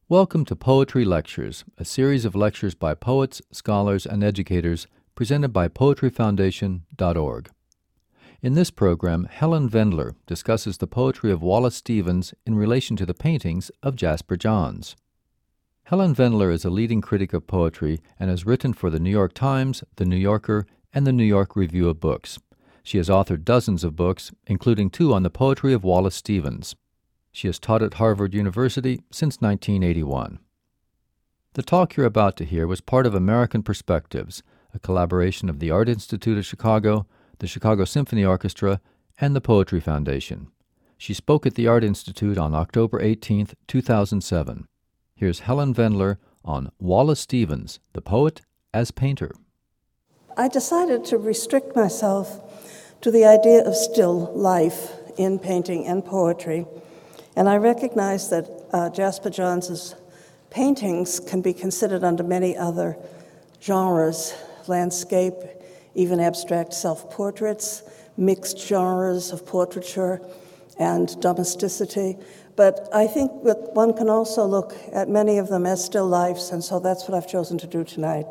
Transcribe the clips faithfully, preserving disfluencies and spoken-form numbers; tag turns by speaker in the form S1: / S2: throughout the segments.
S1: Welcome to Poetry Lectures, a series of lectures by poets, scholars, and educators presented by poetry foundation dot org. In this program, Helen Vendler discusses the poetry of Wallace Stevens in relation to the paintings of Jasper Johns. Helen Vendler is a leading critic of poetry and has written for the New York Times, the New Yorker, and the New York Review of Books. She has authored dozens of books, including two on the poetry of Wallace Stevens. She has taught at Harvard University since nineteen eighty-one. The talk you're about to hear was part of American Perspectives, a collaboration of the Art Institute of Chicago, the Chicago Symphony Orchestra, and the Poetry Foundation. She spoke at the Art Institute on October eighteenth, two thousand seven. Here's Helen Vendler on Wallace Stevens, the poet as painter.
S2: I decided to restrict myself to the idea of still life in painting and poetry. And I recognize that uh, Jasper Johns' paintings can be considered under many other genres, landscape, even abstract self-portraits, mixed genres of portraiture and domesticity. But I think that one can also look at many of them as still lifes, and so that's what I've chosen to do tonight.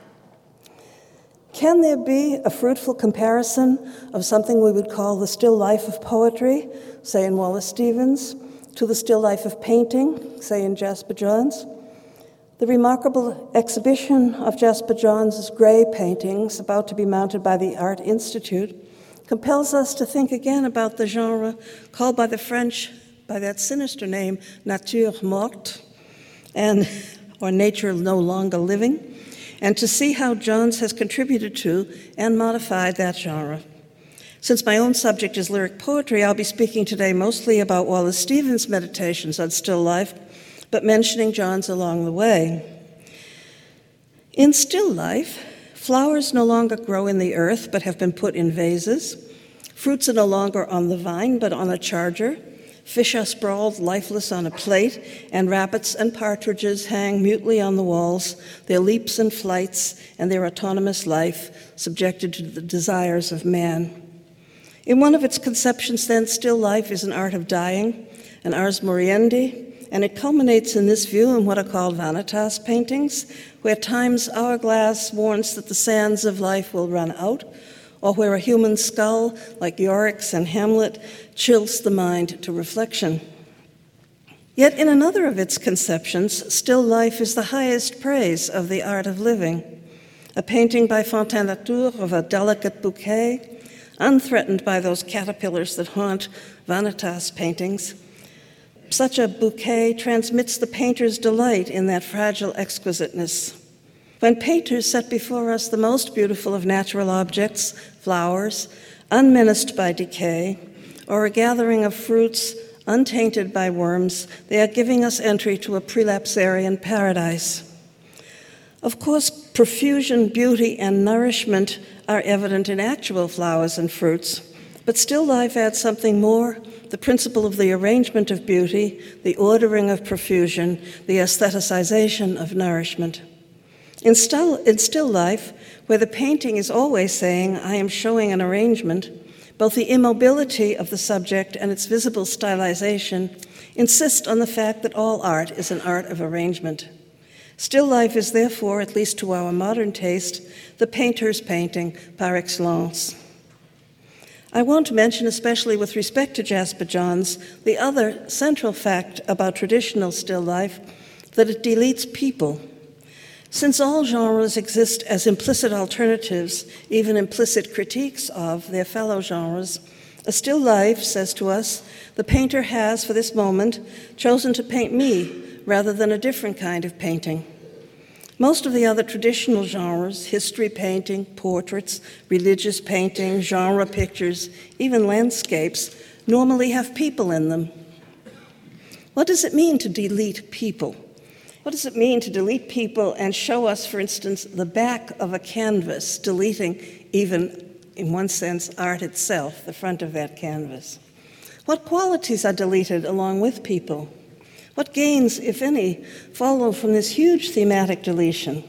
S2: Can there be a fruitful comparison of something we would call the still life of poetry, say in Wallace Stevens, to the still life of painting, say in Jasper Johns? The remarkable exhibition of Jasper Johns' Gray paintings, about to be mounted by the Art Institute, compels us to think again about the genre called by the French by that sinister name, nature morte, and or nature no longer living, and to see how Johns has contributed to and modified that genre. Since my own subject is lyric poetry, I'll be speaking today mostly about Wallace Stevens' meditations on still life, but mentioning Johns along the way. In still life, flowers no longer grow in the earth, but have been put in vases. Fruits are no longer on the vine, but on a charger. Fish are sprawled lifeless on a plate, and rabbits and partridges hang mutely on the walls, their leaps and flights and their autonomous life subjected to the desires of man. In one of its conceptions, then, still life is an art of dying, an ars moriendi, and it culminates in this view in what are called vanitas paintings, where time's hourglass warns that the sands of life will run out, or where a human skull, like Yorick's and Hamlet, chills the mind to reflection. Yet in another of its conceptions, still life is the highest praise of the art of living. A painting by Fontaine-Latour of a delicate bouquet, unthreatened by those caterpillars that haunt vanitas paintings. Such a bouquet transmits the painter's delight in that fragile exquisiteness. When painters set before us the most beautiful of natural objects, flowers, unmenaced by decay, or a gathering of fruits untainted by worms, they are giving us entry to a prelapsarian paradise. Of course, profusion, beauty, and nourishment are evident in actual flowers and fruits, but still life adds something more, the principle of the arrangement of beauty, the ordering of profusion, the aestheticization of nourishment. In still, in still life, where the painting is always saying, I am showing an arrangement, both the immobility of the subject and its visible stylization insist on the fact that all art is an art of arrangement. Still life is therefore, at least to our modern taste, the painter's painting par excellence. I want to mention, especially with respect to Jasper Johns, the other central fact about traditional still life, that it deletes people. Since all genres exist as implicit alternatives, even implicit critiques of their fellow genres, a still life says to us, the painter has, for this moment, chosen to paint me rather than a different kind of painting. Most of the other traditional genres, history painting, portraits, religious painting, genre pictures, even landscapes, normally have people in them. What does it mean to delete people? What does it mean to delete people and show us, for instance, the back of a canvas, deleting even, in one sense, art itself, the front of that canvas? What qualities are deleted along with people? What gains, if any, follow from this huge thematic deletion?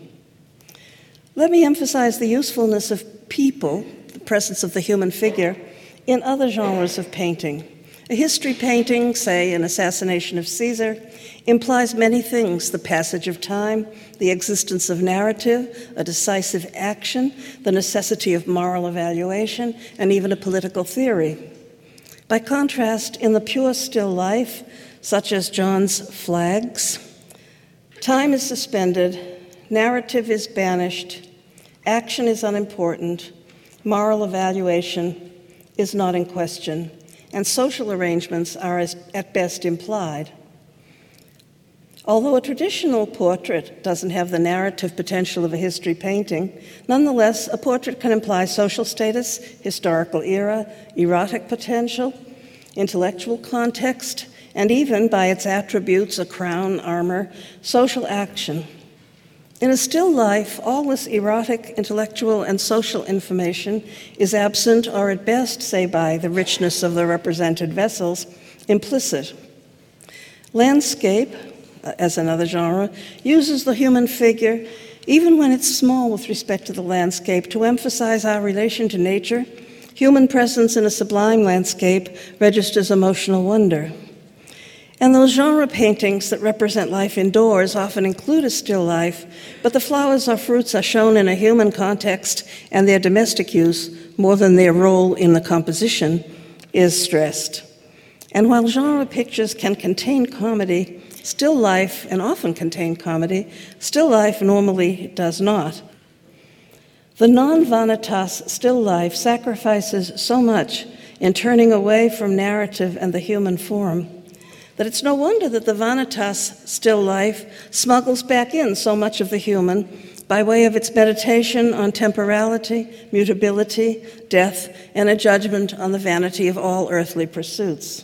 S2: Let me emphasize the usefulness of people, the presence of the human figure, in other genres of painting, A history painting, say an assassination of Caesar, implies many things: the passage of time, the existence of narrative, a decisive action, the necessity of moral evaluation, and even a political theory. By contrast, in the pure still life, such as John's flags, time is suspended, narrative is banished, action is unimportant, moral evaluation is not in question, and social arrangements are as, at best implied. Although a traditional portrait doesn't have the narrative potential of a history painting, nonetheless, a portrait can imply social status, historical era, erotic potential, intellectual context, and even, by its attributes, a crown, armor, social action. In a still life, all this erotic, intellectual, and social information is absent, or at best, say by the richness of the represented vessels, implicit. Landscape, as another genre, uses the human figure, even when it's small with respect to the landscape, to emphasize our relation to nature. Human presence in a sublime landscape registers emotional wonder. And those genre paintings that represent life indoors often include a still life, but the flowers or fruits are shown in a human context, and their domestic use, more than their role in the composition, is stressed. And while genre pictures can contain comedy, still life, and often contain comedy, still life normally does not. The non-vanitas still life sacrifices so much in turning away from narrative and the human form that it's no wonder that the vanitas still life smuggles back in so much of the human by way of its meditation on temporality, mutability, death, and a judgment on the vanity of all earthly pursuits.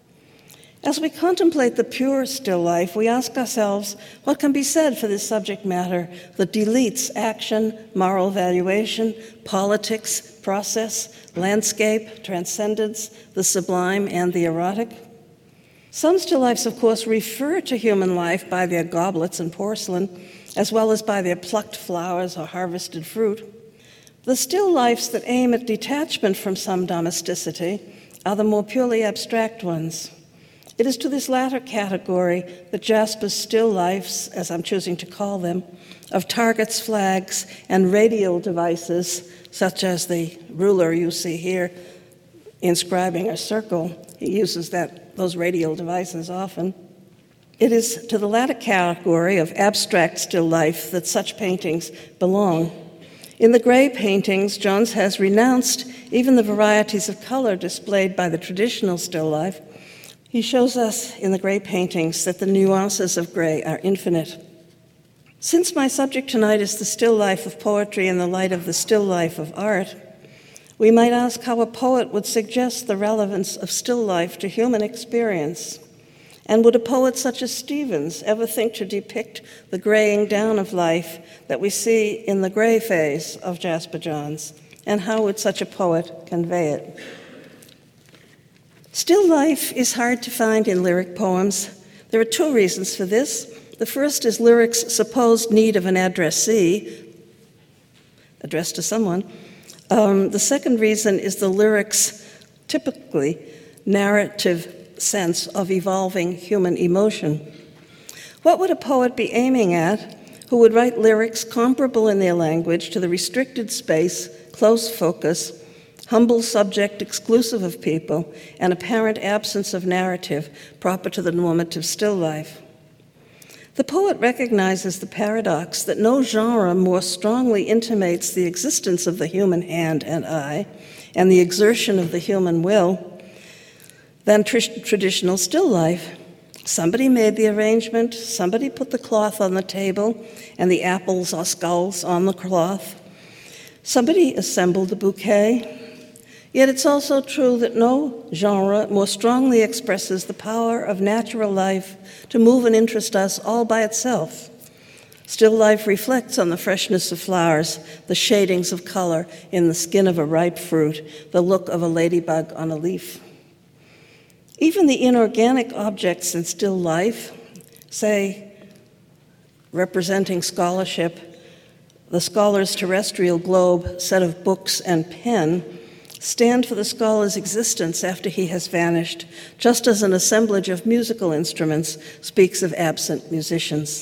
S2: As we contemplate the pure still life, we ask ourselves what can be said for this subject matter that deletes action, moral evaluation, politics, process, landscape, transcendence, the sublime, and the erotic. Some still lifes, of course, refer to human life by their goblets and porcelain, as well as by their plucked flowers or harvested fruit. The still lifes that aim at detachment from some domesticity are the more purely abstract ones. It is to this latter category that Jasper's still lifes, as I'm choosing to call them, of targets, flags, and radial devices, such as the ruler you see here inscribing a circle. He uses that, those radial devices often. It is to the latter category of abstract still life that such paintings belong. In the Gray paintings, Johns has renounced even the varieties of color displayed by the traditional still life. He shows us in the Gray paintings that the nuances of gray are infinite. Since my subject tonight is the still life of poetry in the light of the still life of art, we might ask how a poet would suggest the relevance of still life to human experience. And would a poet such as Stevens ever think to depict the graying down of life that we see in the gray phase of Jasper Johns? And how would such a poet convey it? Still life is hard to find in lyric poems. There are two reasons for this. The first is lyrics' supposed need of an addressee, addressed to someone. Um, the second reason is the lyrics' typically narrative sense of evolving human emotion. What would a poet be aiming at who would write lyrics comparable in their language to the restricted space, close focus, humble subject exclusive of people, and apparent absence of narrative proper to the normative still life? The poet recognizes the paradox that no genre more strongly intimates the existence of the human hand and eye and the exertion of the human will than tr- traditional still life. Somebody made the arrangement, somebody put the cloth on the table and the apples or skulls on the cloth. Somebody assembled the bouquet. Yet it's also true that no genre more strongly expresses the power of natural life to move and interest us all by itself. Still life reflects on the freshness of flowers, the shadings of color in the skin of a ripe fruit, the look of a ladybug on a leaf. Even the inorganic objects in still life, say, representing scholarship, the scholar's terrestrial globe, set of books and pen, stand for the scholar's existence after he has vanished, just as an assemblage of musical instruments speaks of absent musicians.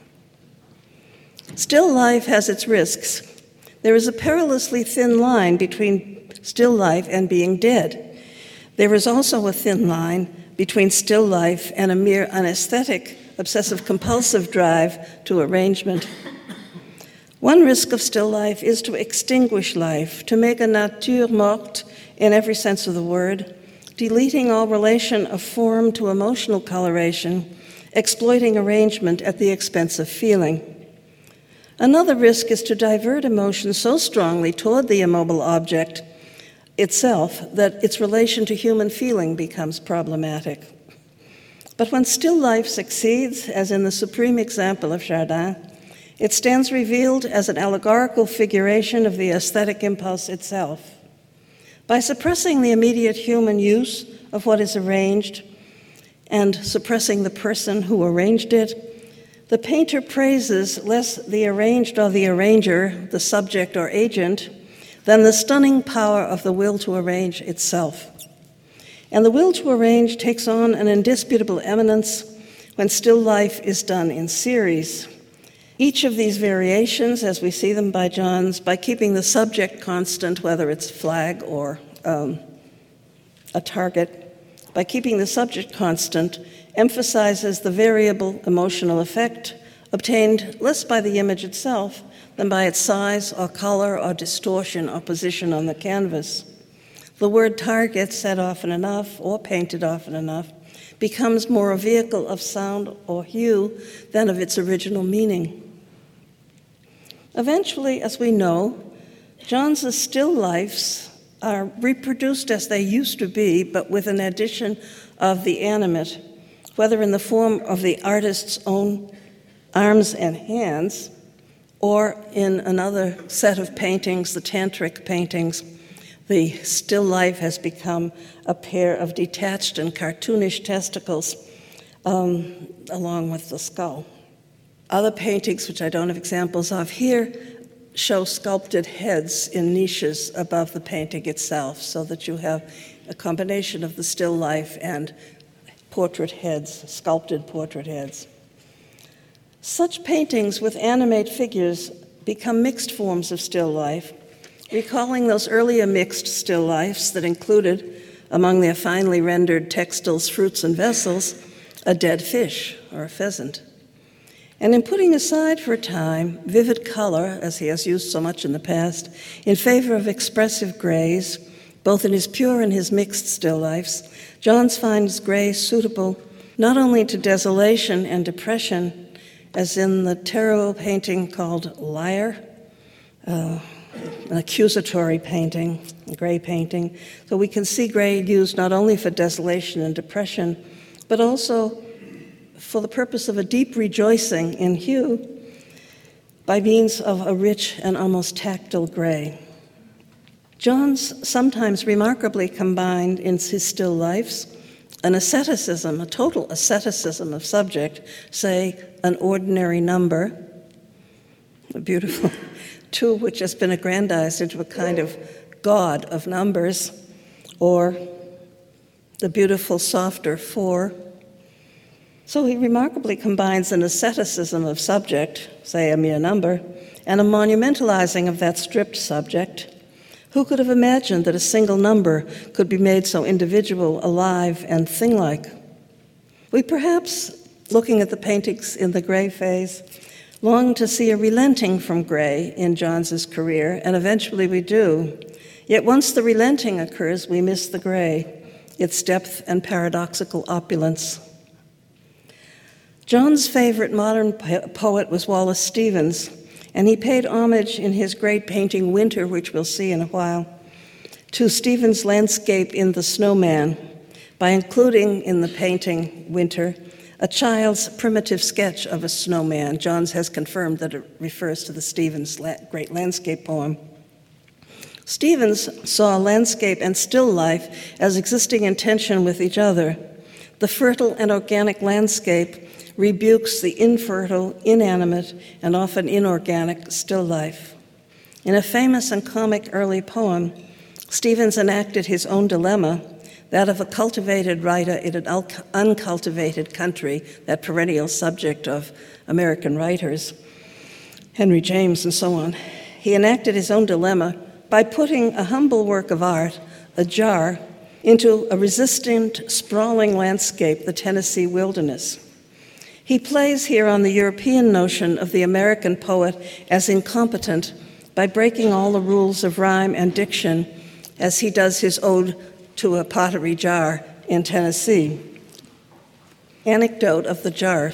S2: Still life has its risks. There is a perilously thin line between still life and being dead. There is also a thin line between still life and a mere anesthetic, obsessive-compulsive drive to arrangement. One risk of still life is to extinguish life, to make a nature morte in every sense of the word, deleting all relation of form to emotional coloration, exploiting arrangement at the expense of feeling. Another risk is to divert emotion so strongly toward the immobile object itself that its relation to human feeling becomes problematic. But when still life succeeds, as in the supreme example of Chardin, it stands revealed as an allegorical figuration of the aesthetic impulse itself. By suppressing the immediate human use of what is arranged and suppressing the person who arranged it, the painter praises less the arranged or the arranger, the subject or agent, than the stunning power of the will to arrange itself. And the will to arrange takes on an indisputable eminence when still life is done in series. Each of these variations, as we see them by Johns, by keeping the subject constant, whether it's a flag or um, a target, by keeping the subject constant, emphasizes the variable emotional effect obtained less by the image itself than by its size or color or distortion or position on the canvas. The word target, said often enough or painted often enough, becomes more a vehicle of sound or hue than of its original meaning. Eventually, as we know, Johns' still lifes are reproduced as they used to be, but with an addition of the animate, whether in the form of the artist's own arms and hands, or in another set of paintings, the tantric paintings, the still life has become a pair of detached and cartoonish testicles um, along with the skull. Other paintings, which I don't have examples of here, show sculpted heads in niches above the painting itself, so that you have a combination of the still life and portrait heads, sculpted portrait heads. Such paintings with animate figures become mixed forms of still life, recalling those earlier mixed still lifes that included, among their finely rendered textiles, fruits, and vessels, a dead fish or a pheasant. And in putting aside for a time vivid color, as he has used so much in the past, in favor of expressive grays, both in his pure and his mixed still lifes, Johns finds gray suitable not only to desolation and depression, as in the terrible painting called Liar, uh, an accusatory painting, a gray painting. So we can see gray used not only for desolation and depression, but also for the purpose of a deep rejoicing in hue by means of a rich and almost tactile gray. Johns sometimes remarkably combined in his still lifes an asceticism, a total asceticism of subject, say an ordinary number, a beautiful two which has been aggrandized into a kind of god of numbers, or the beautiful softer four. So he remarkably combines an asceticism of subject, say a mere number, and a monumentalizing of that stripped subject. Who could have imagined that a single number could be made so individual, alive, and thing-like? We perhaps, looking at the paintings in the gray phase, long to see a relenting from gray in Johns' career, and eventually we do. Yet once the relenting occurs, we miss the gray, its depth and paradoxical opulence. John's favorite modern po- poet was Wallace Stevens, and he paid homage in his great painting Winter, which we'll see in a while, to Stevens' landscape in The Snowman by including in the painting Winter a child's primitive sketch of a snowman. Johns has confirmed that it refers to the Stevens' la- great landscape poem. Stevens saw landscape and still life as existing in tension with each other. The fertile and organic landscape rebukes the infertile, inanimate, and often inorganic still life. In a famous and comic early poem, Stevens enacted his own dilemma, that of a cultivated writer in an uncultivated country, that perennial subject of American writers, Henry James and so on. He enacted his own dilemma by putting a humble work of art, a jar, into a resistant, sprawling landscape, the Tennessee wilderness. He plays here on the European notion of the American poet as incompetent by breaking all the rules of rhyme and diction as he does his ode to a pottery jar in Tennessee. Anecdote of the jar.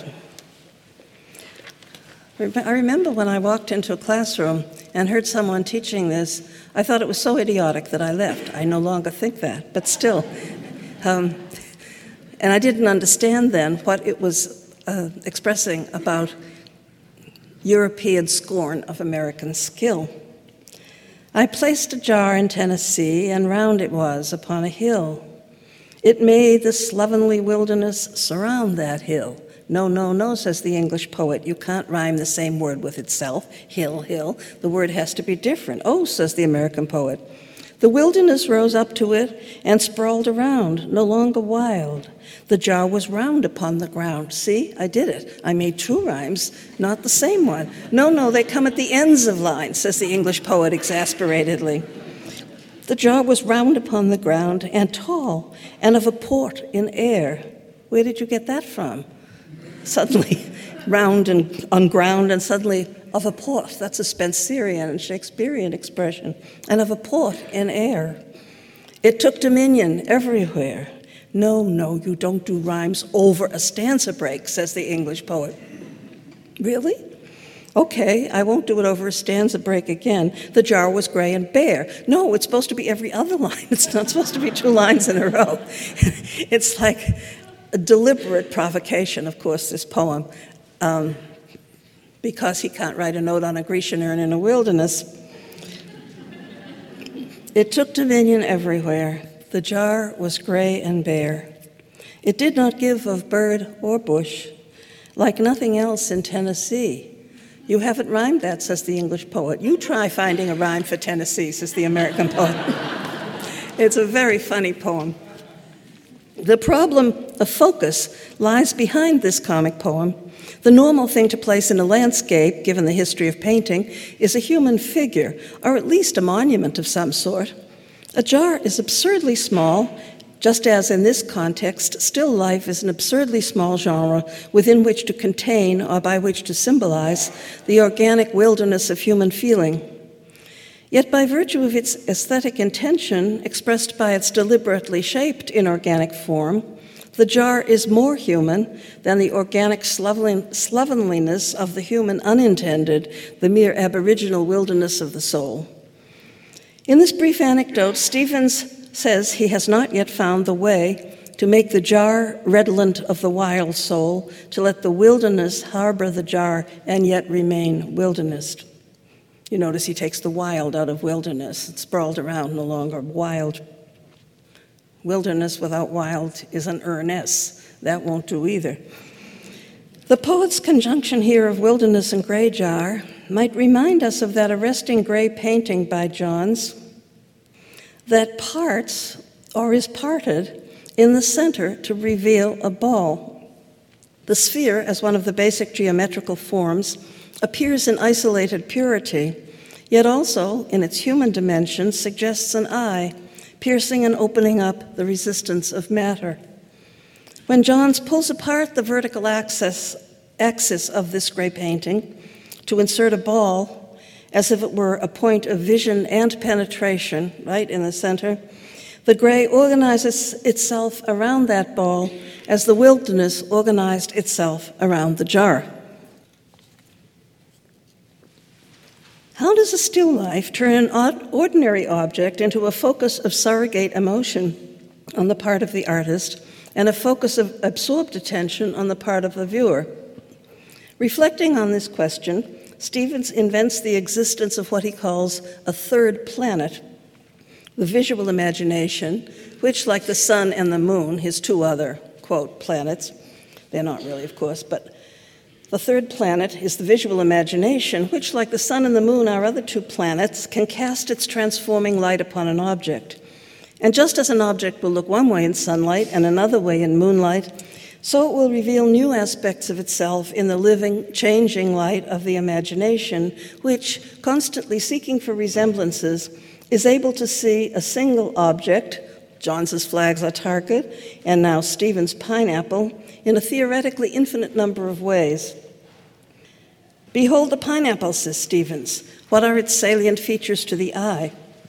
S2: I remember when I walked into a classroom and heard someone teaching this, I thought it was so idiotic that I left. I no longer think that, but still. Um, and I didn't understand then what it was uh, expressing about European scorn of American skill. I placed a jar in Tennessee, and round it was upon a hill. It made the slovenly wilderness surround that hill. No, no, no, says the English poet. You can't rhyme the same word with itself. Hill, hill. The word has to be different. Oh, says the American poet. The wilderness rose up to it and sprawled around, no longer wild. The jar was round upon the ground. See, I did it. I made two rhymes, not the same one. No, no, they come at the ends of lines, says the English poet exasperatedly. The jar was round upon the ground and tall and of a port in air. Where did you get that from? Suddenly, round and on ground, and suddenly of a port. That's a Spencerian and Shakespearean expression. And of a port in air. It took dominion everywhere. No, no, you don't do rhymes over a stanza break, says the English poet. Really? Okay, I won't do it over a stanza break again. The jar was gray and bare. No, it's supposed to be every other line. It's not supposed to be two lines in a row. It's like a deliberate provocation, of course, this poem, um, because he can't write a note on a Grecian urn in a wilderness. It took dominion everywhere. The jar was gray and bare. It did not give of bird or bush, like nothing else in Tennessee. You haven't rhymed that, says the English poet. You try finding a rhyme for Tennessee, says the American poet. It's a very funny poem. The problem of focus lies behind this comic poem. The normal thing to place in a landscape, given the history of painting, is a human figure, or at least a monument of some sort. A jar is absurdly small, just as in this context, still life is an absurdly small genre within which to contain, or by which to symbolize, the organic wilderness of human feeling. Yet by virtue of its aesthetic intention, expressed by its deliberately shaped inorganic form, the jar is more human than the organic slovenliness of the human unintended, the mere aboriginal wilderness of the soul. In this brief anecdote, Stevens says he has not yet found the way to make the jar redolent of the wild soul, to let the wilderness harbor the jar and yet remain wilderness. You notice he takes the wild out of wilderness. It's sprawled around, no longer wild. Wilderness without wild is an urness. That won't do either. The poet's conjunction here of wilderness and gray jar might remind us of that arresting gray painting by Johns that parts or is parted in the center to reveal a ball. The sphere, as one of the basic geometrical forms, appears in isolated purity, yet also, in its human dimensions, suggests an eye, piercing and opening up the resistance of matter. When Johns pulls apart the vertical axis, axis of this gray painting to insert a ball, as if it were a point of vision and penetration, right in the center, the gray organizes itself around that ball as the wilderness organized itself around the jar. How does a still life turn an ordinary object into a focus of surrogate emotion on the part of the artist and a focus of absorbed attention on the part of the viewer? Reflecting on this question, Stevens invents the existence of what he calls a third planet, the visual imagination, which, like the sun and the moon, his two other, quote, planets, they're not really, of course, but The third planet is the visual imagination, which, like the sun and the moon, our other two planets, can cast its transforming light upon an object. And just as an object will look one way in sunlight and another way in moonlight, so it will reveal new aspects of itself in the living, changing light of the imagination, which, constantly seeking for resemblances, is able to see a single object, Johns's flags are target, and now Stephen's pineapple, in a theoretically infinite number of ways. Behold the pineapple, says Stephens. What are its salient features to the eye?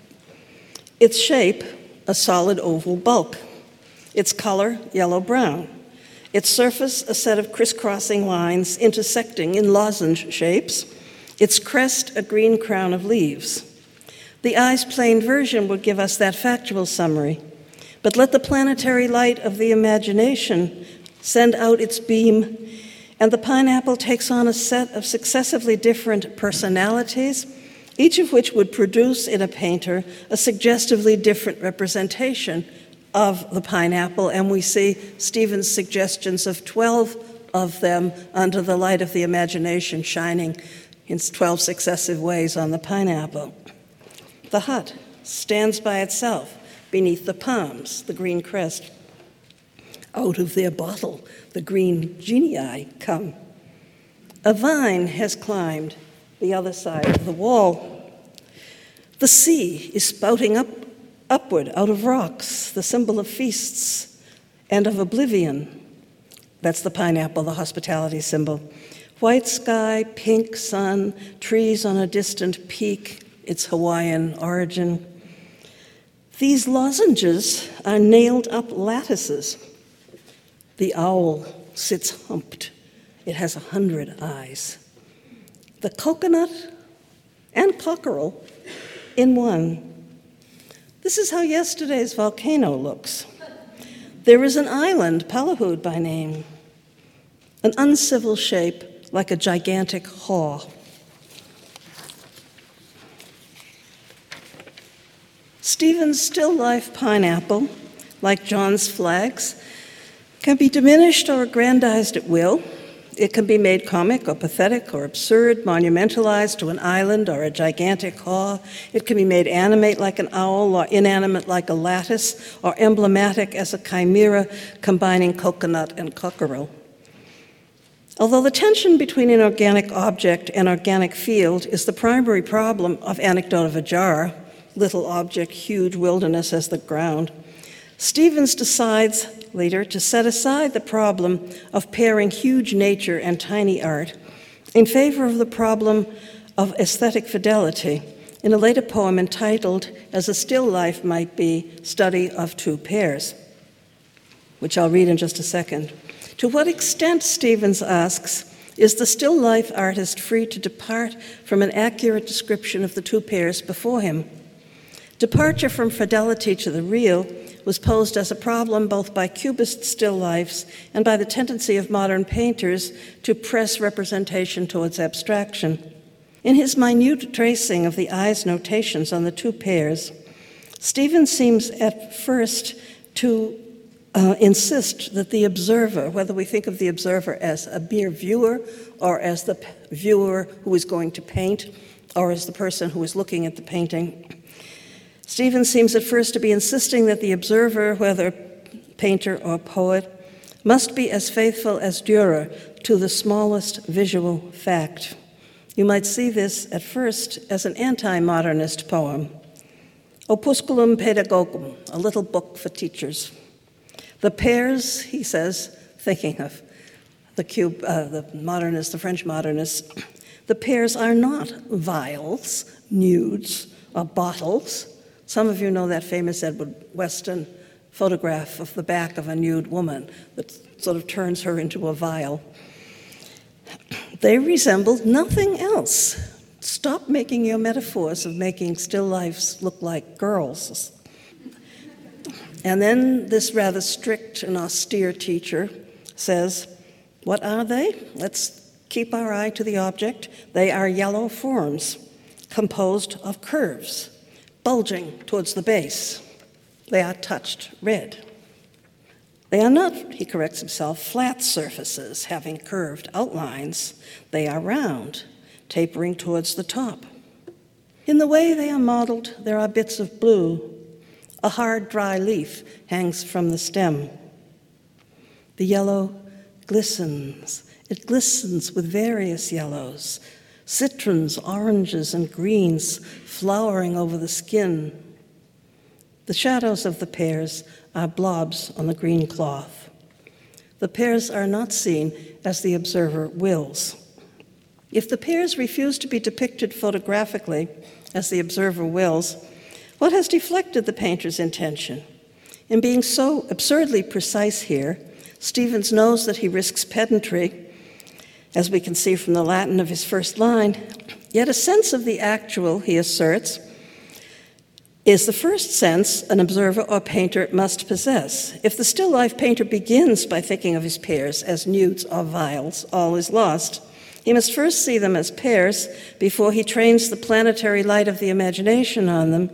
S2: Its shape, a solid oval bulk. Its color, yellow-brown. Its surface, a set of crisscrossing lines intersecting in lozenge shapes. Its crest, a green crown of leaves. The eye's plain version would give us that factual summary. But let the planetary light of the imagination send out its beam, and the pineapple takes on a set of successively different personalities, each of which would produce in a painter a suggestively different representation of the pineapple, and we see Stephen's suggestions of twelve of them under the light of the imagination shining in twelve successive ways on the pineapple. The hut stands by itself beneath the palms, the green crest. Out of their bottle, the green genii come. A vine has climbed the other side of the wall. The sea is spouting up, upward out of rocks, the symbol of feasts and of oblivion. That's the pineapple, the hospitality symbol. White sky, pink sun, trees on a distant peak, its Hawaiian origin. These lozenges are nailed up lattices. The owl sits humped. It has a hundred eyes. The coconut and cockerel in one. This is how yesterday's volcano looks. There is an island, Palahud by name, an uncivil shape like a gigantic haw. Stephen's still life pineapple, like John's flags, can be diminished or aggrandized at will. It can be made comic or pathetic or absurd, monumentalized to an island or a gigantic haw. It can be made animate like an owl or inanimate like a lattice, or emblematic as a chimera combining coconut and cockerel. Although the tension between an organic object and organic field is the primary problem of Anecdote of a Jar, little object, huge wilderness as the ground, Stephens decides later to set aside the problem of pairing huge nature and tiny art in favor of the problem of aesthetic fidelity in a later poem entitled, As a Still Life Might Be, Study of Two Pairs, which I'll read in just a second. To what extent, Stephens asks, is the still life artist free to depart from an accurate description of the two pairs before him? Departure from fidelity to the real was posed as a problem both by Cubist still lifes and by the tendency of modern painters to press representation towards abstraction. In his minute tracing of the eye's notations on the two pairs, Stephens seems at first to uh, insist that the observer, whether we think of the observer as a mere viewer or as the p- viewer who is going to paint or as the person who is looking at the painting, Stephens seems at first to be insisting that the observer, whether painter or poet, must be as faithful as Dürer to the smallest visual fact. You might see this at first as an anti-modernist poem. Opusculum Pedagogum, a little book for teachers. The pairs, he says, thinking of the cube, uh, the modernists, the French modernists, the pairs are not vials, nudes, or bottles. Some of you know that famous Edward Weston photograph of the back of a nude woman that sort of turns her into a vial. They resemble nothing else. Stop making your metaphors of making still lifes look like girls. And then this rather strict and austere teacher says, what are they? Let's keep our eye to the object. They are yellow forms composed of curves, bulging towards the base. They are touched red. They are not, he corrects himself, flat surfaces having curved outlines. They are round, tapering towards the top. In the way they are modeled, there are bits of blue. A hard, dry leaf hangs from the stem. The yellow glistens. It glistens with various yellows, citrons, oranges, and greens flowering over the skin. The shadows of the pears are blobs on the green cloth. The pears are not seen as the observer wills. If the pears refuse to be depicted photographically as the observer wills, what has deflected the painter's intention? In being so absurdly precise here, Stevens knows that he risks pedantry, as we can see from the Latin of his first line, yet a sense of the actual, he asserts, is the first sense an observer or painter must possess. If the still life painter begins by thinking of his pears as nudes or vials, all is lost. He must first see them as pears before he trains the planetary light of the imagination on them.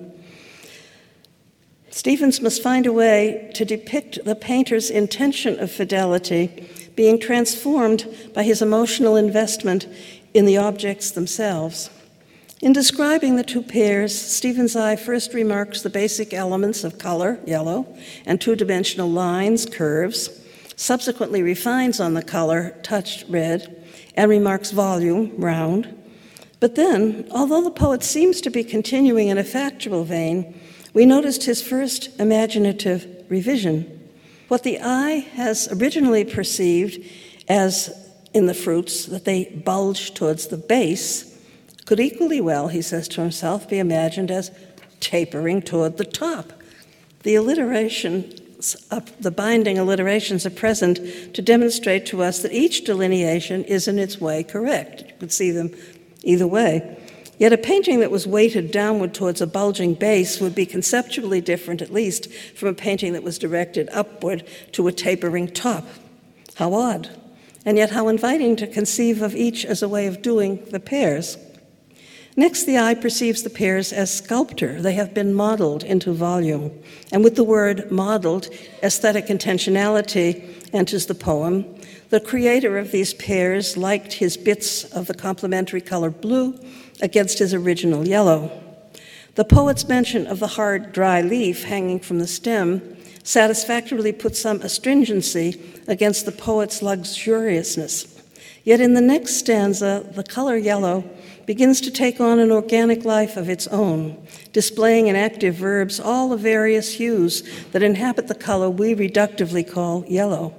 S2: Stevens must find a way to depict the painter's intention of fidelity being transformed by his emotional investment in the objects themselves. In describing the two pears, Stevens' eye first remarks the basic elements of color, yellow, and two-dimensional lines, curves, subsequently refines on the color, touched red, and remarks volume, round. But then, although the poet seems to be continuing in a factual vein, we noticed his first imaginative revision. What the eye has originally perceived as in the fruits, that they bulge towards the base, could equally well, he says to himself, be imagined as tapering toward the top. The alliterations, the binding alliterations are present to demonstrate to us that each delineation is in its way correct. You could see them either way. Yet a painting that was weighted downward towards a bulging base would be conceptually different, at least, from a painting that was directed upward to a tapering top. How odd, and yet how inviting to conceive of each as a way of doing the pears. Next, the eye perceives the pears as sculptor. They have been modeled into volume. And with the word modeled, aesthetic intentionality enters the poem. The creator of these pears liked his bits of the complementary color blue against his original yellow. The poet's mention of the hard, dry leaf hanging from the stem satisfactorily puts some astringency against the poet's luxuriousness. Yet in the next stanza, the color yellow begins to take on an organic life of its own, displaying in active verbs all the various hues that inhabit the color we reductively call yellow.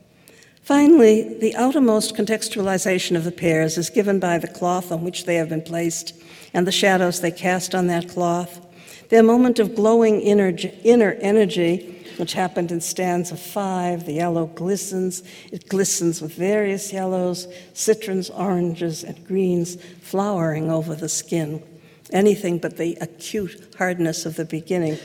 S2: Finally, the outermost contextualization of the pears is given by the cloth on which they have been placed and the shadows they cast on that cloth. Their moment of glowing inner, inner energy, which happened in stanza five, the yellow glistens. It glistens with various yellows, citrons, oranges, and greens flowering over the skin. Anything but the acute hardness of the beginning.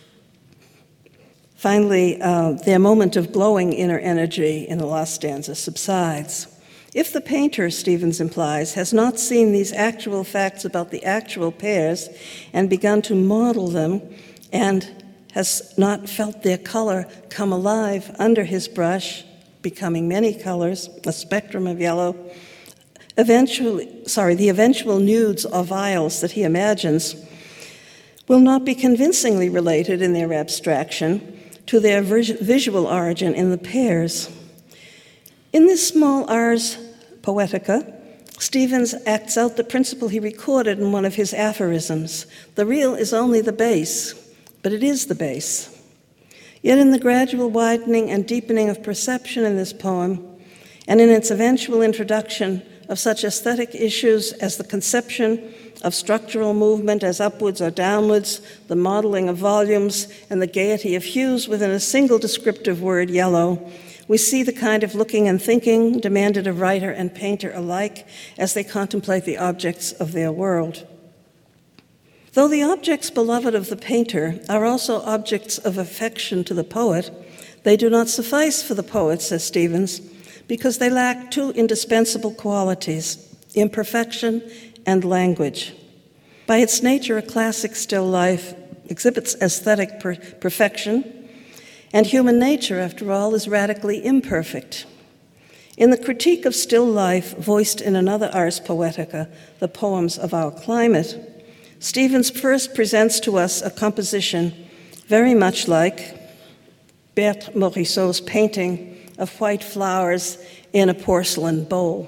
S2: Finally, uh, their moment of glowing inner energy in the last stanza subsides. If the painter, Stevens implies, has not seen these actual facts about the actual pears and begun to model them and has not felt their color come alive under his brush, becoming many colors, a spectrum of yellow, eventually, sorry, the eventual nudes or vials that he imagines will not be convincingly related in their abstraction to their visual origin in the pears. In this small ars poetica, Stevens acts out the principle he recorded in one of his aphorisms. The real is only the base, but it is the base. Yet in the gradual widening and deepening of perception in this poem, and in its eventual introduction of such aesthetic issues as the conception of structural movement as upwards or downwards, the modeling of volumes, and the gaiety of hues within a single descriptive word, yellow, we see the kind of looking and thinking demanded of writer and painter alike as they contemplate the objects of their world. Though the objects beloved of the painter are also objects of affection to the poet, they do not suffice for the poet, says Stevens, because they lack two indispensable qualities, imperfection and language. By its nature, a classic still life exhibits aesthetic per- perfection And human nature, after all, is radically imperfect. In the critique of still life, voiced in another Ars Poetica, the Poems of Our Climate, Stevens first presents to us a composition very much like Berthe Morisot's painting of white flowers in a porcelain bowl.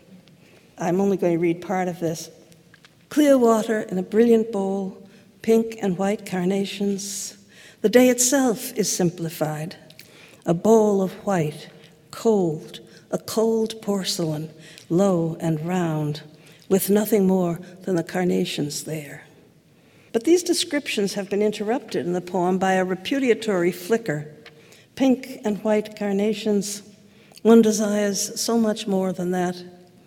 S2: I'm only going to read part of this. Clear water in a brilliant bowl, pink and white carnations. The day itself is simplified. A bowl of white, cold, a cold porcelain, low and round, with nothing more than the carnations there. But these descriptions have been interrupted in the poem by a repudiatory flicker. Pink and white carnations, one desires so much more than that.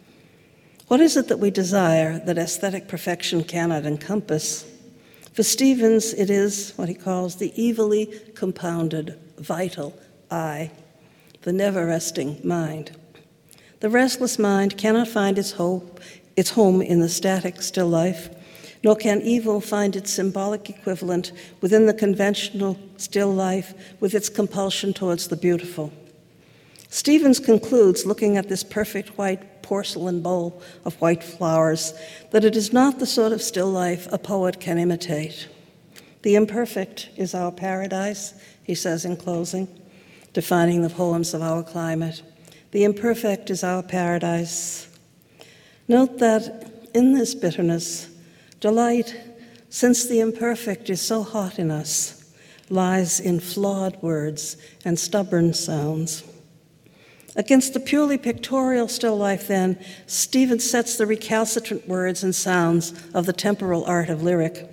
S2: What is it that we desire that aesthetic perfection cannot encompass? For Stevens, it is what he calls the evilly compounded, vital I, the never-resting mind. The restless mind cannot find its hope, its home in the static still life, nor can evil find its symbolic equivalent within the conventional still life with its compulsion towards the beautiful. Stevens concludes, looking at this perfect white porcelain bowl of white flowers, that it is not the sort of still life a poet can imitate. The imperfect is our paradise, he says in closing, defining the Poems of Our Climate. The imperfect is our paradise. Note that in this bitterness, delight, since the imperfect is so hot in us, lies in flawed words and stubborn sounds. Against the purely pictorial still life, then, Stevens sets the recalcitrant words and sounds of the temporal art of lyric.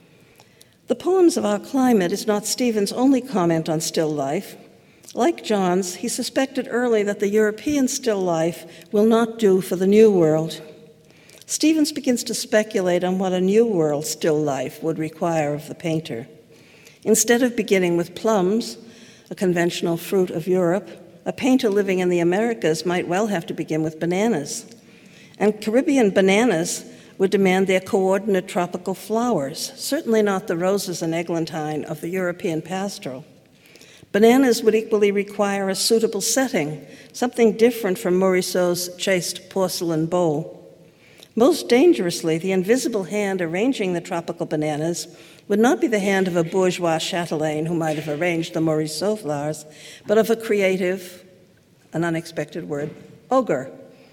S2: The Poems of Our Climate is not Stevens' only comment on still life. Like John's, he suspected early that the European still life will not do for the New World. Stevens begins to speculate on what a New World still life would require of the painter. Instead of beginning with plums, a conventional fruit of Europe, a painter living in the Americas might well have to begin with bananas. And Caribbean bananas would demand their coordinate tropical flowers, certainly not the roses and eglantine of the European pastoral. Bananas would equally require a suitable setting, something different from Morisot's chaste porcelain bowl. Most dangerously, the invisible hand arranging the tropical bananas would not be the hand of a bourgeois chatelaine who might have arranged the Morisot flowers, but of a creative, an unexpected word, ogre.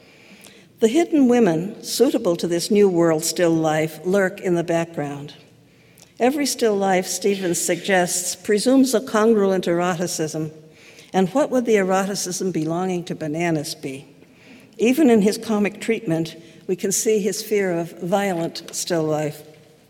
S2: The hidden women suitable to this new world still life lurk in the background. Every still life, Stevens suggests, presumes a congruent eroticism. And what would the eroticism belonging to bananas be? Even in his comic treatment, we can see his fear of violent still life.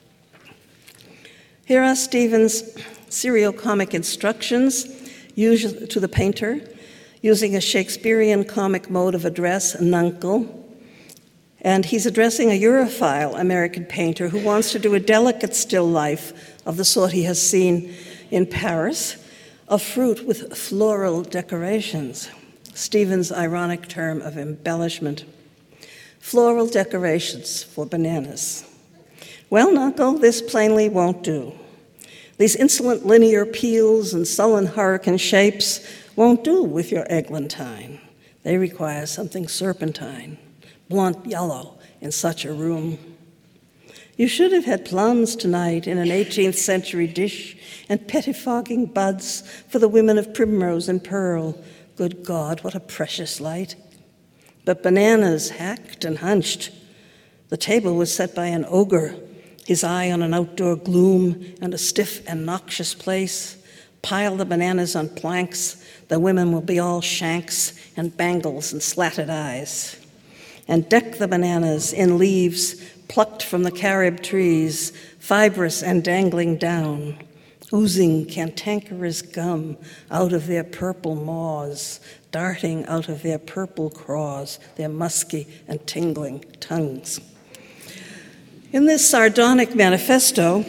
S2: Here are Stevens' seriocomic instructions to the painter, using a Shakespearean comic mode of address, nuncle. And he's addressing a Europhile American painter who wants to do a delicate still life of the sort he has seen in Paris, a fruit with floral decorations, Stevens' ironic term of embellishment. Floral decorations for bananas. Well, Knuckle, this plainly won't do. These insolent linear peels and sullen hurricane shapes won't do with your eglantine. They require something serpentine, blunt yellow in such a room. You should have had plums tonight in an eighteenth century dish and pettifogging buds for the women of primrose and pearl. Good God, what a precious light. But bananas hacked and hunched. The table was set by an ogre, his eye on an outdoor gloom and a stiff and noxious place. Pile the bananas on planks, the women will be all shanks and bangles and slatted eyes. And deck the bananas in leaves plucked from the carob trees, fibrous and dangling down, oozing cantankerous gum out of their purple maws, darting out of their purple craws, their musky and tingling tongues. In this sardonic manifesto,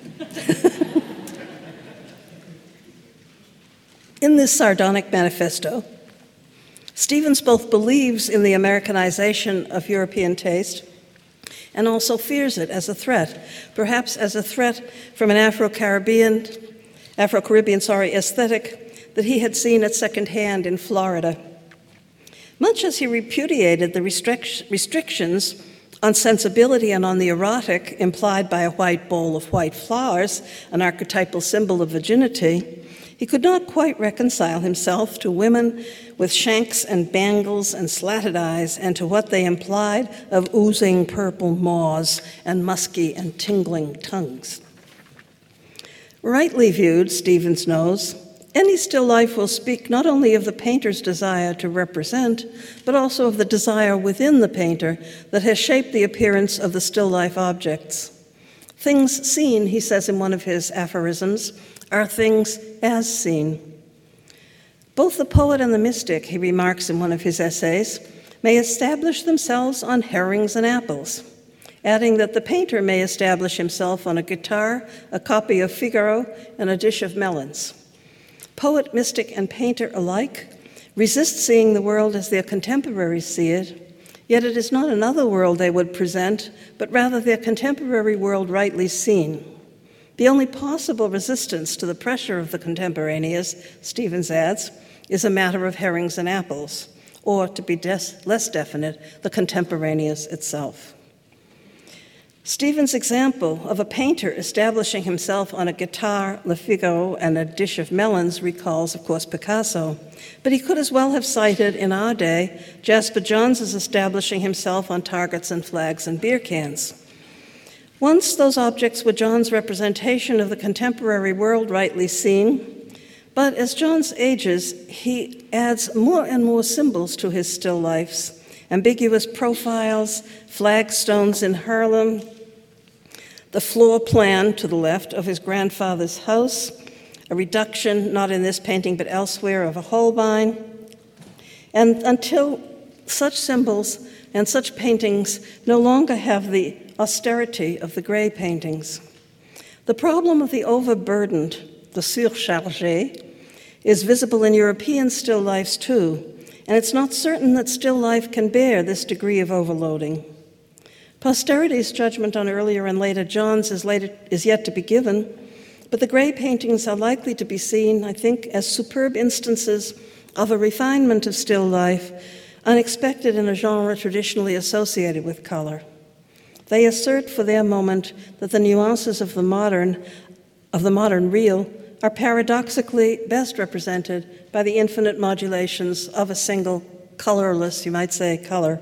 S2: in this sardonic manifesto, Stevens both believes in the Americanization of European taste and also fears it as a threat, perhaps as a threat from an Afro-Caribbean, Afro-Caribbean, sorry, aesthetic that he had seen at second hand in Florida. Much as he repudiated the restric- restrictions on sensibility and on the erotic implied by a white bowl of white flowers, an archetypal symbol of virginity, he could not quite reconcile himself to women with shanks and bangles and slatted eyes and to what they implied of oozing purple maws and musky and tingling tongues. Rightly viewed, Stevens knows, any still life will speak not only of the painter's desire to represent, but also of the desire within the painter that has shaped the appearance of the still life objects. Things seen, he says in one of his aphorisms, are things as seen. Both the poet and the mystic, he remarks in one of his essays, may establish themselves on herrings and apples, adding that the painter may establish himself on a guitar, a copy of Figaro, and a dish of melons. Poet, mystic, and painter alike resist seeing the world as their contemporaries see it, yet it is not another world they would present, but rather their contemporary world rightly seen. The only possible resistance to the pressure of the contemporaneous, Stevens adds, is a matter of herrings and apples, or, to be des- less definite, the contemporaneous itself. Stevens' example of a painter establishing himself on a guitar, Le Figaro, and a dish of melons recalls, of course, Picasso, but he could as well have cited, in our day, Jasper Johns' establishing himself on targets and flags and beer cans. Once those objects were John's representation of the contemporary world rightly seen, but as Johns ages, he adds more and more symbols to his still lifes, ambiguous profiles, flagstones in Harlem, the floor plan to the left of his grandfather's house, a reduction, not in this painting but elsewhere, of a Holbein, and until such symbols and such paintings no longer have the austerity of the gray paintings. The problem of the overburdened, the surchargé, is visible in European still lifes too, and it's not certain that still life can bear this degree of overloading. Posterity's judgment on earlier and later Johns is, later, is yet to be given, but the gray paintings are likely to be seen, I think, as superb instances of a refinement of still life, unexpected in a genre traditionally associated with color. They assert for their moment that the nuances of the modern, of the modern real are paradoxically best represented by the infinite modulations of a single colorless, you might say, color.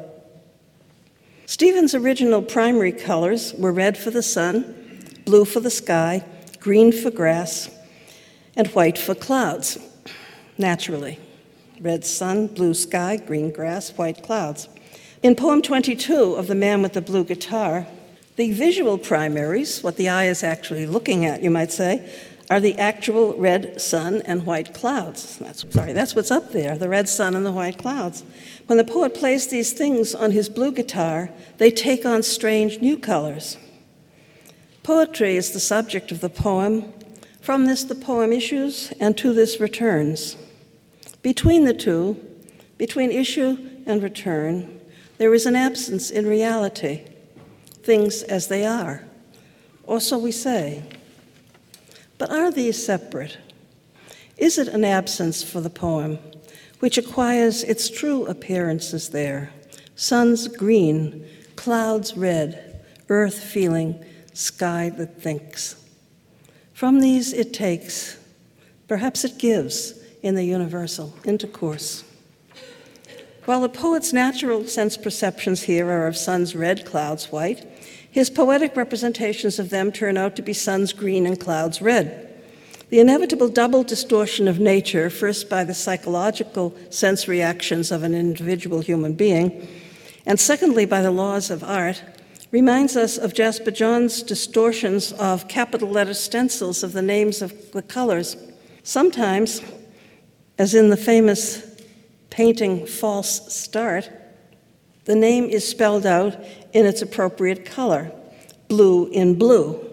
S2: Stevens' original primary colors were red for the sun, blue for the sky, green for grass, and white for clouds, naturally. Red sun, blue sky, green grass, white clouds. In poem twenty-two of The Man with the Blue Guitar, the visual primaries, what the eye is actually looking at, you might say, are the actual red sun and white clouds. That's, sorry, that's what's up there, the red sun and the white clouds. When the poet plays these things on his blue guitar, they take on strange new colors. Poetry is the subject of the poem. From this, the poem issues, and to this returns. Between the two, between issue and return, there is an absence in reality, things as they are, or so we say. But are these separate? Is it an absence for the poem, which acquires its true appearances there? Suns green, clouds red, earth feeling, sky that thinks. From these it takes, perhaps it gives, in the universal intercourse. While the poet's natural sense perceptions here are of suns red, clouds white, his poetic representations of them turn out to be suns green and clouds red. The inevitable double distortion of nature, first by the psychological sense reactions of an individual human being, and secondly by the laws of art, reminds us of Jasper Johns' distortions of capital letter stencils of the names of the colors. Sometimes, as in the famous painting False Start, the name is spelled out in its appropriate color, blue in blue.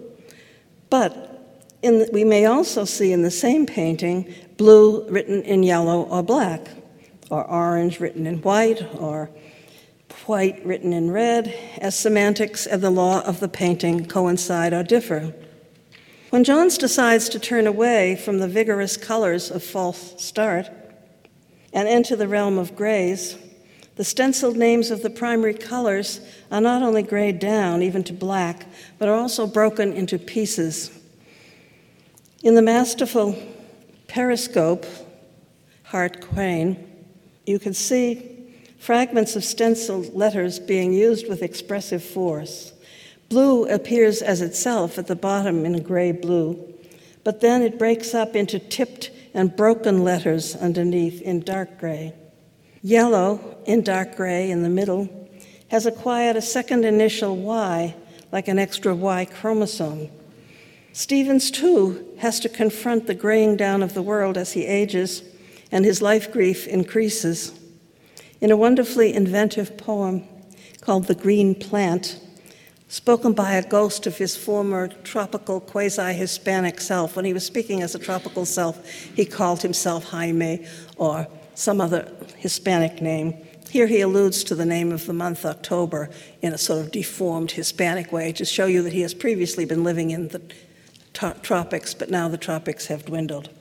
S2: But in the, we may also see in the same painting blue written in yellow or black, or orange written in white, or white written in red, as semantics and the law of the painting coincide or differ. When Johns decides to turn away from the vigorous colors of False Start and enter the realm of grays, the stenciled names of the primary colors are not only grayed down, even to black, but are also broken into pieces. In the masterful Periscope, Hart Crane, you can see fragments of stenciled letters being used with expressive force. Blue appears as itself at the bottom in a gray blue, but then it breaks up into tipped and broken letters underneath in dark gray. Yellow, in dark gray in the middle, has acquired a second initial Y, like an extra Y chromosome. Stevens, too, has to confront the graying down of the world as he ages, and his life grief increases. In a wonderfully inventive poem called The Green Plant, spoken by a ghost of his former tropical quasi-Hispanic self. When he was speaking as a tropical self, he called himself Jaime or some other Hispanic name. Here he alludes to the name of the month October in a sort of deformed Hispanic way to show you that he has previously been living in the to- tropics, but now the tropics have dwindled.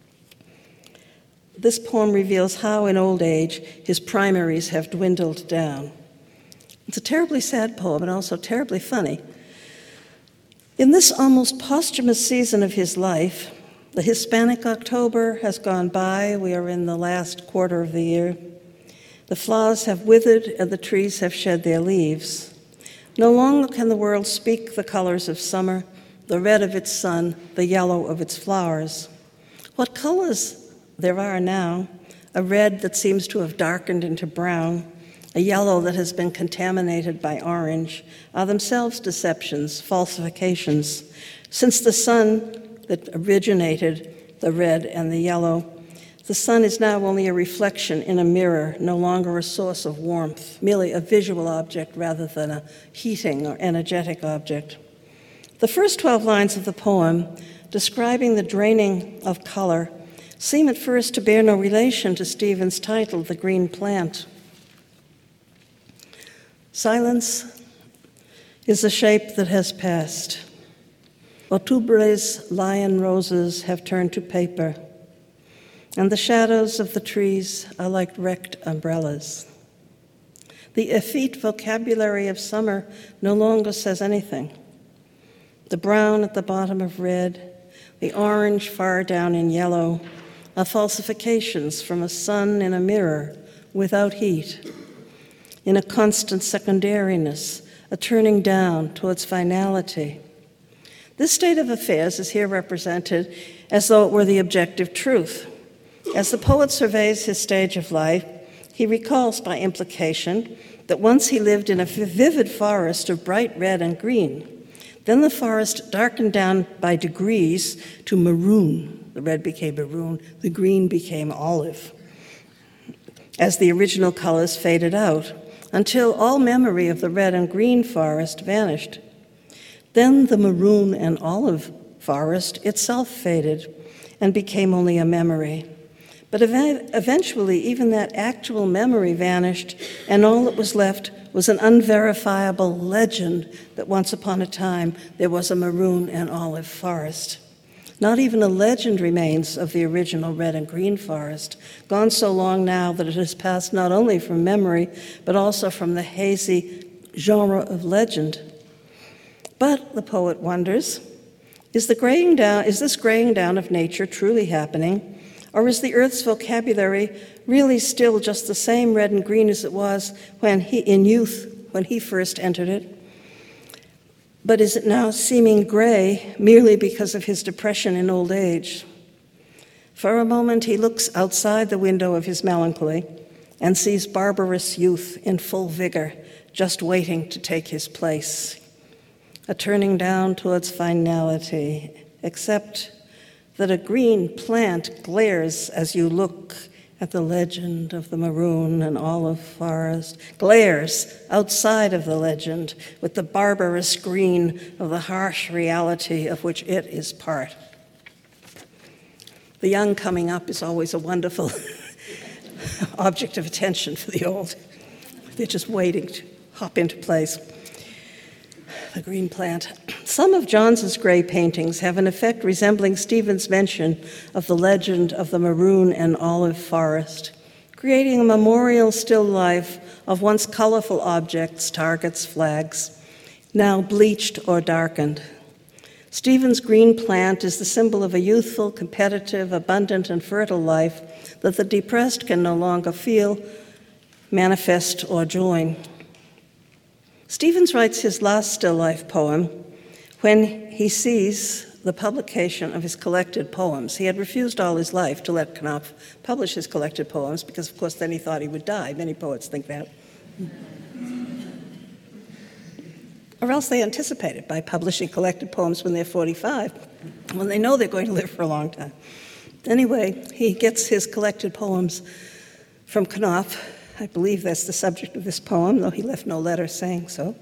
S2: This poem reveals how in old age his primaries have dwindled down. It's a terribly sad poem and also terribly funny. In this almost posthumous season of his life, the Hispanic October has gone by. We are in the last quarter of the year. The flowers have withered and the trees have shed their leaves. No longer can the world speak the colors of summer, the red of its sun, the yellow of its flowers. What colors there are now, a red that seems to have darkened into brown, a yellow that has been contaminated by orange, are themselves deceptions, falsifications. Since the sun that originated the red and the yellow, the sun is now only a reflection in a mirror, no longer a source of warmth, merely a visual object rather than a heating or energetic object. The first twelve lines of the poem, describing the draining of color, seem at first to bear no relation to Stevens' title, The Green Plant. Silence is the shape that has passed. Octubre's lion roses have turned to paper, and the shadows of the trees are like wrecked umbrellas. The effete vocabulary of summer no longer says anything. The brown at the bottom of red, the orange far down in yellow, are falsifications from a sun in a mirror without heat, in a constant secondariness, a turning down towards finality. This state of affairs is here represented as though it were the objective truth. As the poet surveys his stage of life, he recalls by implication that once he lived in a vivid forest of bright red and green. Then the forest darkened down by degrees to maroon. The red became maroon, the green became olive, as the original colors faded out, until all memory of the red and green forest vanished. Then the maroon and olive forest itself faded and became only a memory. But ev- eventually, even that actual memory vanished, and all that was left was an unverifiable legend that once upon a time there was a maroon and olive forest. Not even a legend remains of the original red and green forest, gone so long now that it has passed not only from memory, but also from the hazy genre of legend. But, the poet wonders, is the graying down, is this graying down of nature truly happening? Or is the earth's vocabulary really still just the same red and green as it was when he, in youth, when he first entered it? But is it now seeming gray merely because of his depression in old age? For a moment he looks outside the window of his melancholy and sees barbarous youth in full vigor, just waiting to take his place. A turning down towards finality, except that a green plant glares as you look at the legend of the maroon and olive forest, glares outside of the legend with the barbarous green of the harsh reality of which it is part. The young coming up is always a wonderful object of attention for the old. They're just waiting to hop into place. the green plant. Some of Johns's gray paintings have an effect resembling Stevens' mention of the legend of the maroon and olive forest, creating a memorial still life of once colorful objects, targets, flags, now bleached or darkened. Stevens' green plant is the symbol of a youthful, competitive, abundant, and fertile life that the depressed can no longer feel, manifest, or join. Stevens writes his last still life poem when he sees the publication of his collected poems. He had refused all his life to let Knopf publish his collected poems because, of course, then he thought he would die. Many poets think that. Or else they anticipate it by publishing collected poems when they're forty-five, when they know they're going to live for a long time. Anyway, he gets his collected poems from Knopf. I believe that's the subject of this poem, though he left no letter saying so.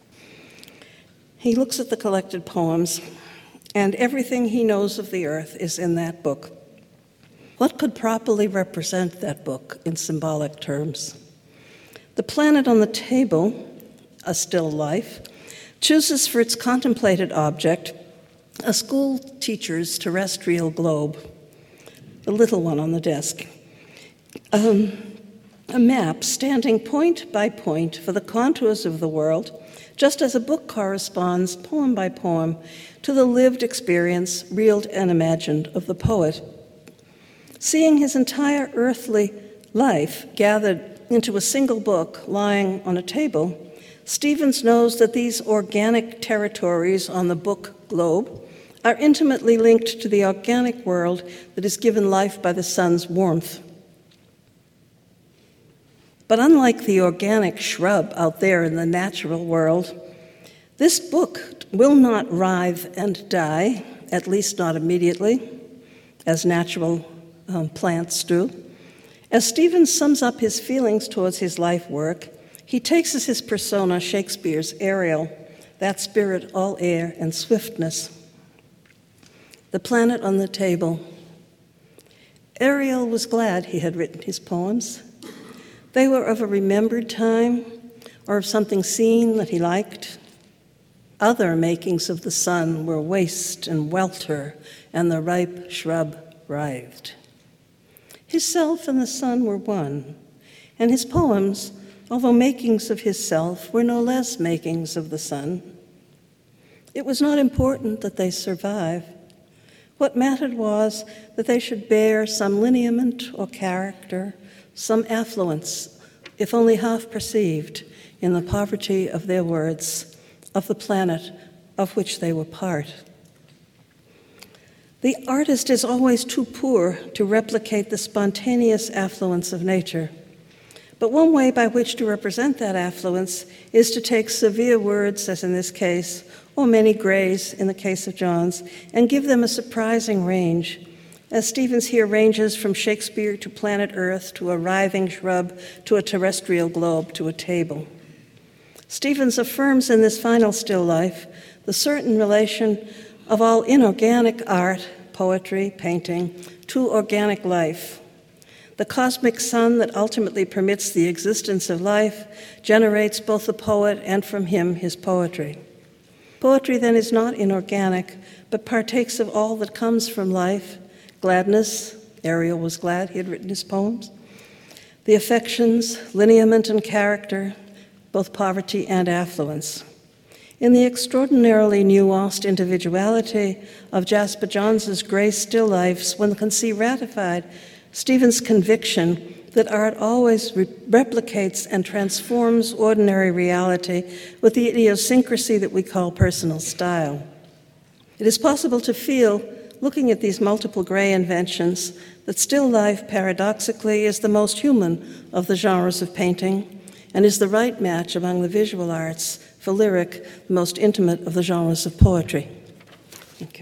S2: He looks at the collected poems, and everything he knows of the earth is in that book. What could properly represent that book in symbolic terms? The planet on the table, a still life, chooses for its contemplated object a school teacher's terrestrial globe, the little one on the desk. Um, a map standing point by point for the contours of the world, just as a book corresponds, poem by poem, to the lived experience, real and imagined, of the poet. Seeing his entire earthly life gathered into a single book lying on a table, Stevens knows that these organic territories on the book globe are intimately linked to the organic world that is given life by the sun's warmth. But unlike the organic shrub out there in the natural world, this book will not writhe and die, at least not immediately, as natural um, plants do. As Stevens sums up his feelings towards his life work, he takes as his persona Shakespeare's Ariel, that spirit all air and swiftness. The planet on the table. Ariel was glad he had written his poems. They were of a remembered time or of something seen that he liked. Other makings of the sun were waste and welter, and the ripe shrub writhed. His self and the sun were one, and his poems, although makings of his self, were no less makings of the sun. It was not important that they survive. What mattered was that they should bear some lineament or character, some affluence, if only half perceived, in the poverty of their words, of the planet of which they were part. The artist is always too poor to replicate the spontaneous affluence of nature. But one way by which to represent that affluence is to take severe words, as in this case, or many grays in the case of Johns, and give them a surprising range, as Stevens here ranges from Shakespeare to planet Earth, to a writhing shrub, to a terrestrial globe, to a table. Stevens affirms in this final still life the certain relation of all inorganic art, poetry, painting, to organic life. The cosmic sun that ultimately permits the existence of life generates both the poet and from him his poetry. Poetry then is not inorganic, but partakes of all that comes from life. Gladness, Ariel was glad he had written his poems. The affections, lineament and character, both poverty and affluence. In the extraordinarily nuanced individuality of Jasper Johns's gray still lifes, one can see ratified Stevens' conviction that art always re- replicates and transforms ordinary reality with the idiosyncrasy that we call personal style. It is possible to feel, looking at these multiple gray inventions, that still life, paradoxically, is the most human of the genres of painting and is the right match among the visual arts for lyric, the most intimate of the genres of poetry. Thank you.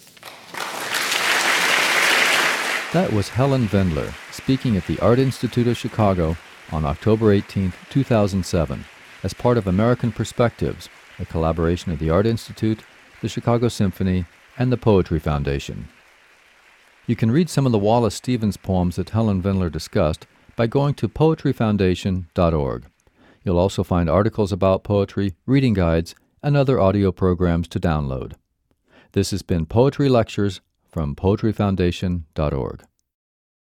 S1: That was Helen Vendler speaking at the Art Institute of Chicago on October eighteenth, two thousand seven, as part of American Perspectives, a collaboration of the Art Institute, the Chicago Symphony, and the Poetry Foundation. You can read some of the Wallace Stevens poems that Helen Vendler discussed by going to poetry foundation dot org. You'll also find articles about poetry, reading guides, and other audio programs to download. This has been Poetry Lectures from poetry foundation dot org.